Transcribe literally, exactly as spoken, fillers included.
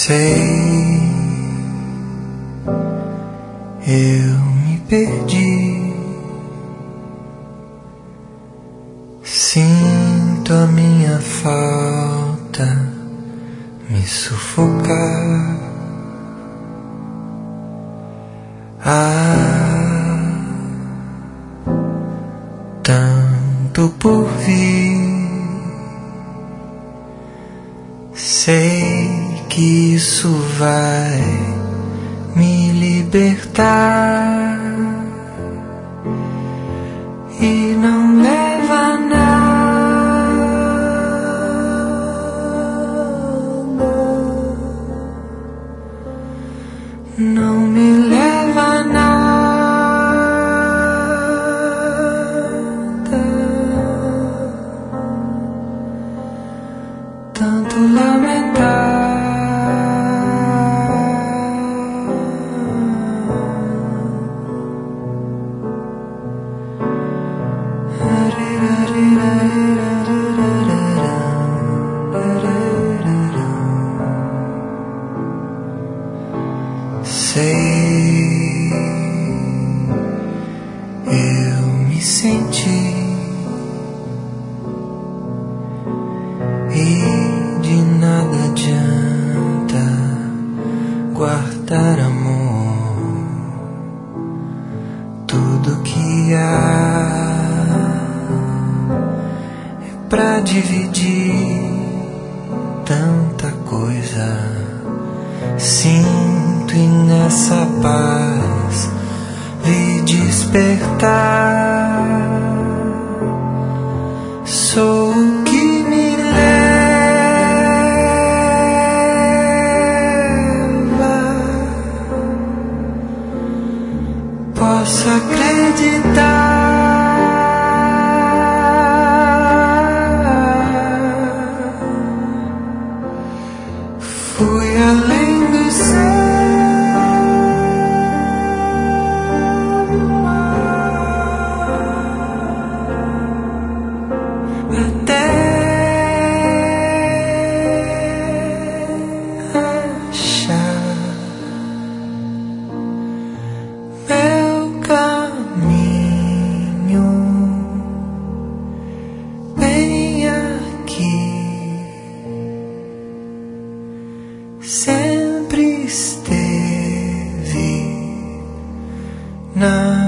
Sei, eu me perdi. Sinto a minha falta me sufocar. Há tanto por vir. Sei que isso vai me libertar e não leva a nada, não me leva a nada, tanto lamentar. Sei, eu me senti e de nada adianta guardar amor. Tudo que há é pra dividir tanta coisa. Sinto e nessa paz vi despertar. Sou o que me leva. Posso acreditar. Fui além do céu. Até achar meu caminho bem aqui. Sempre esteve na